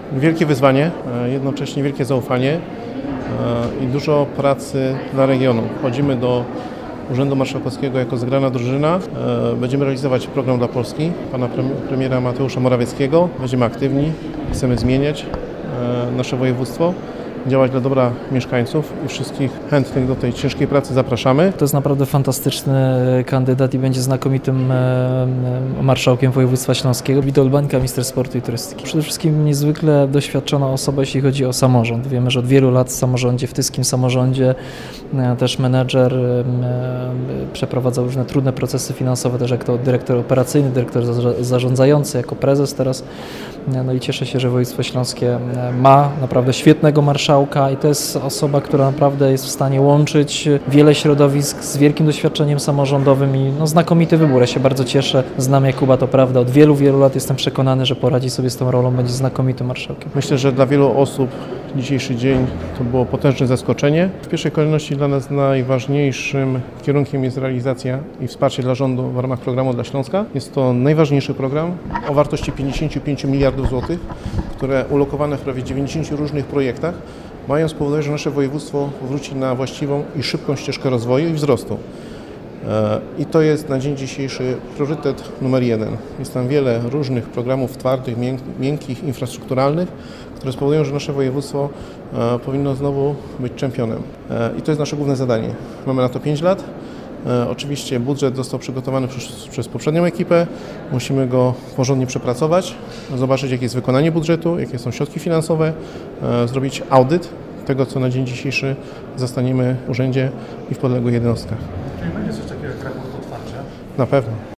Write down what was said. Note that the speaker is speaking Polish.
Wielkie wyzwanie, jednocześnie wielkie zaufanie i dużo pracy dla regionu. Wchodzimy do Urzędu Marszałkowskiego jako zgrana drużyna. Będziemy realizować program dla Polski pana premiera Mateusza Morawieckiego. Będziemy aktywni, chcemy zmieniać nasze województwo, działać dla dobra mieszkańców i wszystkich chętnych do tej ciężkiej pracy zapraszamy. To jest naprawdę fantastyczny kandydat i będzie znakomitym marszałkiem województwa śląskiego. Witold Bańka, minister sportu i turystyki. Przede wszystkim niezwykle doświadczona osoba, jeśli chodzi o samorząd. Wiemy, że od wielu lat w samorządzie, w tyskim samorządzie, też menedżer przeprowadzał różne trudne procesy finansowe, też jako dyrektor operacyjny, dyrektor zarządzający, jako prezes teraz. No i cieszę się, że województwo śląskie ma naprawdę świetnego marszałka i to jest osoba, która naprawdę jest w stanie łączyć wiele środowisk z wielkim doświadczeniem samorządowym i znakomity wybór. Ja się bardzo cieszę. Znam Jakuba, to prawda, od wielu, wielu lat jestem przekonany, że poradzi sobie z tą rolą, będzie znakomitym marszałkiem. Myślę, że dla wielu osób dzisiejszy dzień to było potężne zaskoczenie. W pierwszej kolejności dla nas najważniejszym kierunkiem jest realizacja i wsparcie dla rządu w ramach programu dla Śląska. Jest to najważniejszy program o wartości 55 miliardów złotych, które ulokowane w prawie 90 różnych projektach mają spowodować, że nasze województwo wróci na właściwą i szybką ścieżkę rozwoju i wzrostu. I to jest na dzień dzisiejszy priorytet numer 1. Jest tam wiele różnych programów twardych, miękkich, infrastrukturalnych, które spowodują, że nasze województwo powinno znowu być czempionem. I to jest nasze główne zadanie. Mamy na to 5 lat. Oczywiście budżet został przygotowany przez poprzednią ekipę. Musimy go porządnie przepracować, zobaczyć, jakie jest wykonanie budżetu, jakie są środki finansowe, zrobić audyt tego, co na dzień dzisiejszy zastaniemy w urzędzie i w podległych jednostkach. Czyli będzie coś takiego jak raport otwarcia? Na pewno.